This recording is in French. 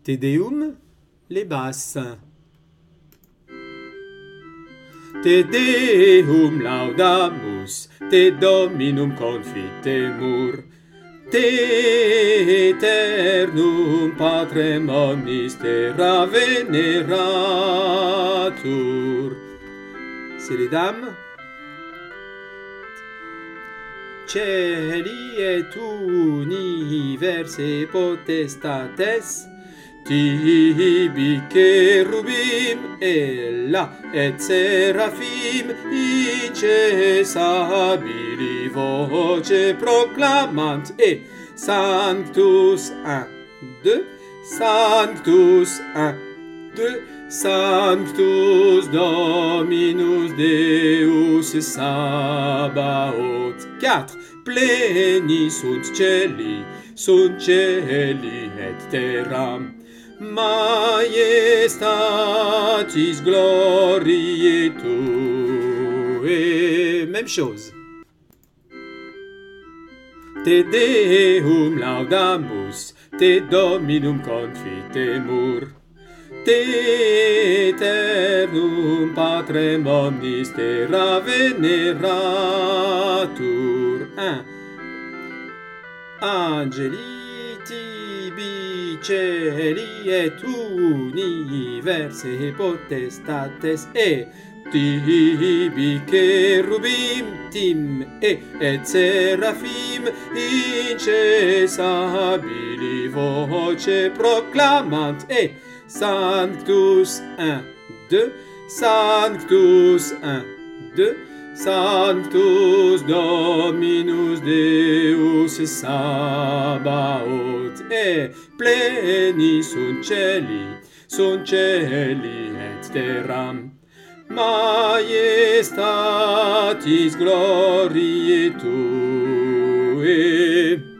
Te Deum, les basses. Te Deum laudamus, te Dominum confitemur, te eternum Patrem omnis terra veneratur. C'est les dames. Celi et universe potestates, tibi cherubim, ella et seraphim, incessabili voce proclamant, et Sanctus 1, 2, Sanctus 1, 2, Sanctus Dominus Deus Sabaoth. 4. Pleni sunt celi et terram, Majestatis gloriae Tuae. Même chose. Te Deum laudamus, te Dominum confitemur, te eternum Patrem omnis terra veneratur. 1. Angeli tibi celi et universe potestates, et tibi cherubim tim et seraphim, incessabili voce proclamant, et Sanctus 1, 2, Sanctus 1, 2, Sanctus Dominus Deus Sabaoth. Et pleni sunt celi et terram, Majestatis gloriae Tuae.